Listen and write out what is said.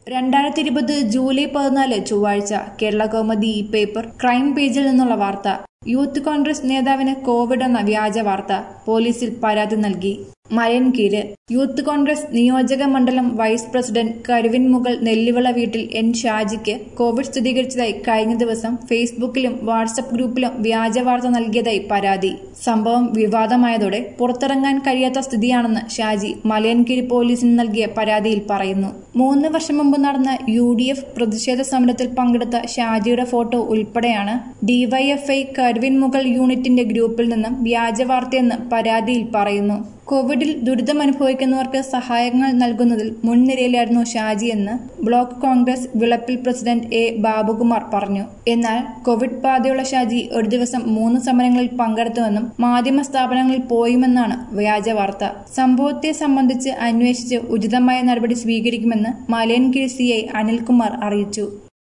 2020 July 14 ചൊവ്വാഴ്ച Keralakaumudi paper crime പേജിൽ നിന്നുള്ള വാർത്ത. യൂത്ത് കോൺഗ്രസ് നേതാവിന് കോവിഡ് എന്ന വ്യാജ വാർത്ത. പോലീസിൽ പരാതി നൽകി. മലയൻകീഴ് യൂത്ത് കോൺഗ്രസ് നിയോജക മണ്ഡലം വൈസ് പ്രസിഡന്റ് കരുവിൻമുകൾ നെല്ലിവിള വീട്ടിൽ എൻ ഷാജിക്ക് കോവിഡ് സ്ഥിരീകരിച്ചതായി കഴിഞ്ഞ ദിവസം ഫേസ്ബുക്കിലും വാട്സ്ആപ്പ് ഗ്രൂപ്പിലും വ്യാജ വാർത്ത നൽകിയതായി പരാതി. സംഭവം വിവാദമായതോടെ പുറത്തിറങ്ങാൻ കഴിയാത്ത സ്ഥിതിയാണെന്ന് ഷാജി മലയൻകീഴ് പോലീസിന് നൽകിയ പരാതിയിൽ പറയുന്നു. 3 വർഷം മുമ്പ് നടന്ന UDF പ്രതിഷേധ സമരത്തിൽ പങ്കെടുത്ത ഷാജിയുടെ ഫോട്ടോ ഉൾപ്പെടെയാണ് DYFI കരുവിൻമുകൾ യൂണിറ്റിന്റെ ഗ്രൂപ്പിൽ നിന്നും വ്യാജ വാർത്തയെന്ന് പരാതിയിൽ പറയുന്നു. കോവിഡിൽ ദുരിതമനുഭവിക്കുന്നവർക്ക് സഹായങ്ങൾ നൽകുന്നതിൽ മുൻനിരയിലായിരുന്നു ഷാജിയെന്ന് block congress Vilappil president A Babukumar പറഞ്ഞു. എന്നാൽ കോവിഡ് ബാധയുള്ള ഷാജി ഒരു ദിവസം 3 സമരങ്ങളിൽ പങ്കെടുത്തുവെന്നും മാധ്യമ സ്ഥാപനങ്ങളിൽ പോയുമെന്നാണ് വ്യാജ വാർത്ത. സംഭവത്തെ സംബന്ധിച്ച് അന്വേഷിച്ച് ഉചിതമായ നടപടി സ്വീകരിക്കുമെന്ന് മലയൻകീഴ് CI അനിൽകുമാർ അറിയിച്ചു.